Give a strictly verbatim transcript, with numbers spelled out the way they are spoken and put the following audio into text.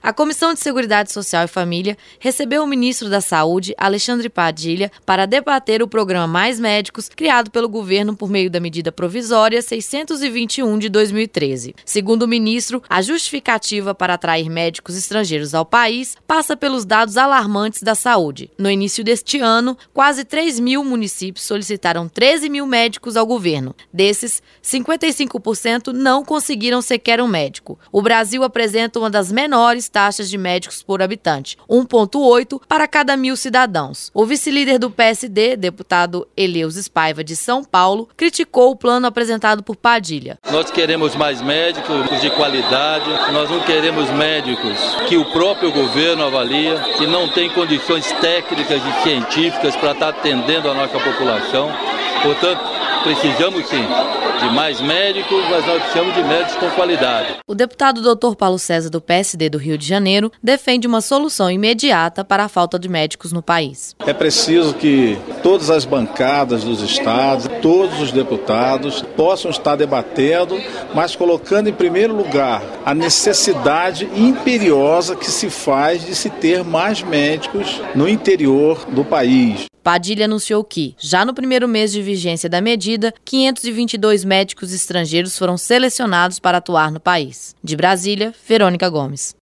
A Comissão de Seguridade Social e Família recebeu o ministro da Saúde, Alexandre Padilha, para debater o programa Mais Médicos, criado pelo governo por meio da medida provisória seiscentos e vinte e um de dois mil e treze. Segundo o ministro, a justificativa para atrair médicos estrangeiros ao país passa pelos dados alarmantes da saúde. No início deste ano, quase três mil municípios solicitaram treze mil médicos ao governo. Desses, cinquenta e cinco por cento não conseguiram sequer um médico. O Brasil apresenta uma das menores taxas de médicos por habitante, um vírgula oito para cada mil cidadãos. O vice-líder do P S D, deputado Eleusis Paiva de São Paulo, criticou o plano apresentado por Padilha. Nós queremos mais médicos de qualidade, nós não queremos médicos que o próprio governo avalia, que não tem condições técnicas e científicas para estar atendendo a nossa população. Portanto, precisamos sim de mais médicos, mas nós precisamos de médicos com qualidade. O deputado doutor Paulo César, do P S D do Rio de Janeiro, defende uma solução imediata para a falta de médicos no país. É preciso que todas as bancadas dos estados, todos os deputados possam estar debatendo, mas colocando em primeiro lugar a necessidade imperiosa que se faz de se ter mais médicos no interior do país. Padilha anunciou que, já no primeiro mês de vigência da medida, quinhentos e vinte e dois médicos estrangeiros foram selecionados para atuar no país. De Brasília, Verônica Gomes.